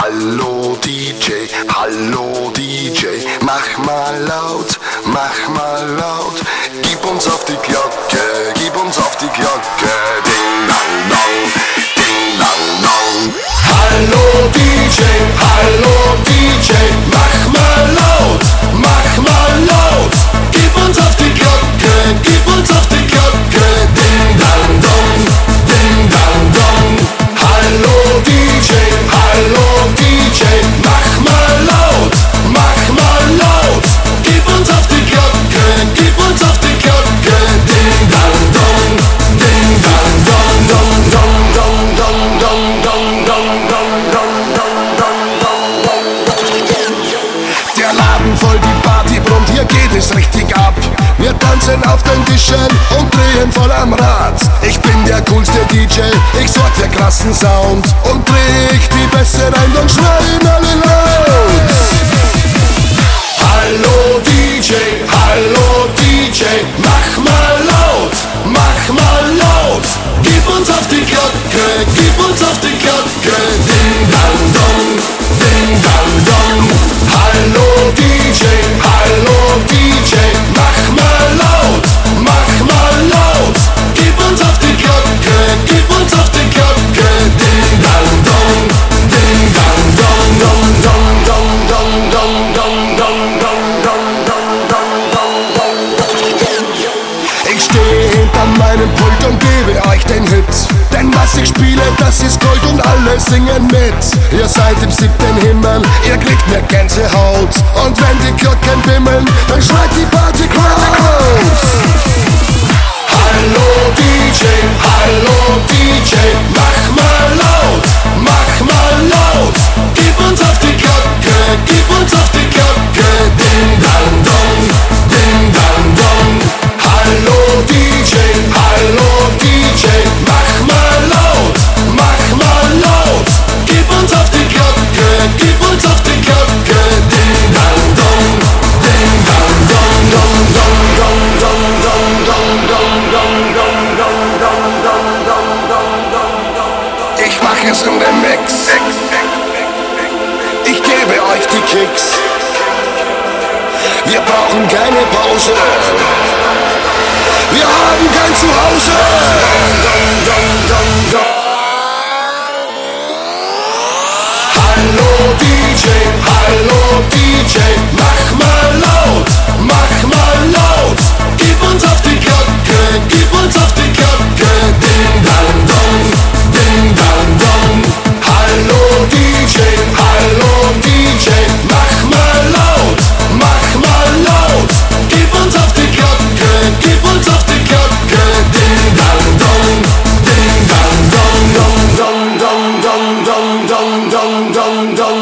Hallo DJ, hallo DJ, mach mal laut, gib uns auf die Glocke, gib uns auf die Glocke, ding dang dong, ding dang dong. Hallo DJ, mach mal laut, gib uns auf die Glocke, gib uns auf die Glocke, ding dang dong, ding dang dong. Hallo DJ, mach mal laut, gib uns auf die Glocke, gib uns auf die Glocke, ding dang dong, ding dang dong, dong dong dong dong dong dong dong dong dong dong dong. Der Laden voll, die Party brummt, hier geht es richtig ab. Wir tanzen auf den Tischen und drehen voll am Rad. Ich bin der coolste DJ, ich sorg für krassen Sound und dreh ich die Bässe rein, dann schreien alle laut. Hallo DJ, mach mal laut, gib uns auf die Glocke, gib uns auf die Glocke, ding dang dong, ding dang dong. Hallo DJ, mach mal laut, gib uns auf die Glocke, gib uns auf die Glocke, ding dang dong, ding dang dong, dong dong dong dong dong dong dong dong dong dong dong dong. Ich stehe hinter meinem Pult und gebe euch den Hit, denn was ich spiele, das ist Gold und alle singen mit. Ihr seid im 7. Himmel, ihr kriegt mir Gänsehaut, und wenn die Glocken bimmeln, dann schreit die Party-Crowd. Hallo DJ, mach mal laut, gib uns auf die Glocke, gib uns auf die Glocke, ding dang dong, ding dang dong. Hallo DJ, mach mal laut, gib uns auf die Glocke, gib uns auf die Glocke, ding dang dong, ding dang dong, dong dong dong dong dong dong dong dong dong dong dong dong dong dong dong. Ich mach es in dem Mix, ich gebe euch die Kicks, wir brauchen keine Pause, wir haben kein Zuhause. Hallo DJ, mach mal laut, gib uns auf die Glocke, gib uns auf die Glocke, ding dang dong, ding dang dong. Hallo DJ, mach mal laut, gib uns auf die Glocke, gib uns auf die Glocke, ding dang dong, ding dang dong, dong dong dong dong dong dong dong dong dong.